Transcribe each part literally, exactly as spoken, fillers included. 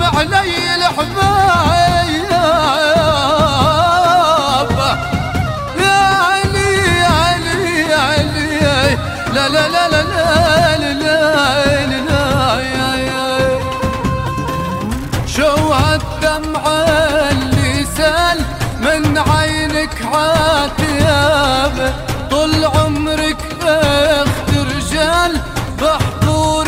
علي الحباب يا علي يا علي يا علي لا لا لا لا لا لا لا يا يا شو هالدمع اللي سال من عينك عاتياب طول عمرك بخت رجال بحضور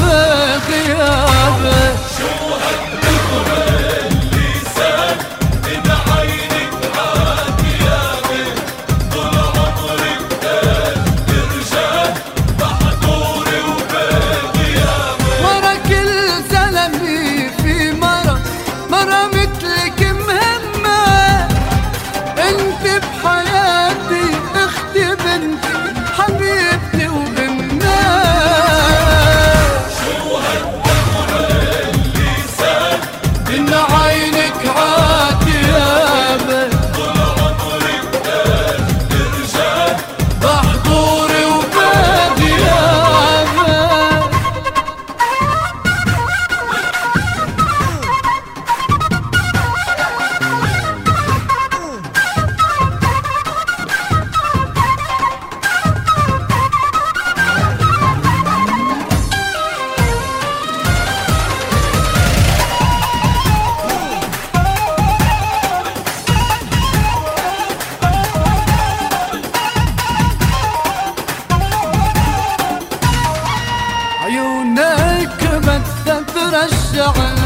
وبغياب شو هالدمع اللي سال من عينك عاتياب طول عمرك بخت رجال بحضور وبغياب ورا كل زلمي في مرة مرة مثلك مهمة انت بحياتي اختي بنتي حبيبتي وبنا شو هالدمع اللي سال من عينك عاتياب طول عمرك بخت رجال بحضوري وبغياب عيونك بدها ترجعني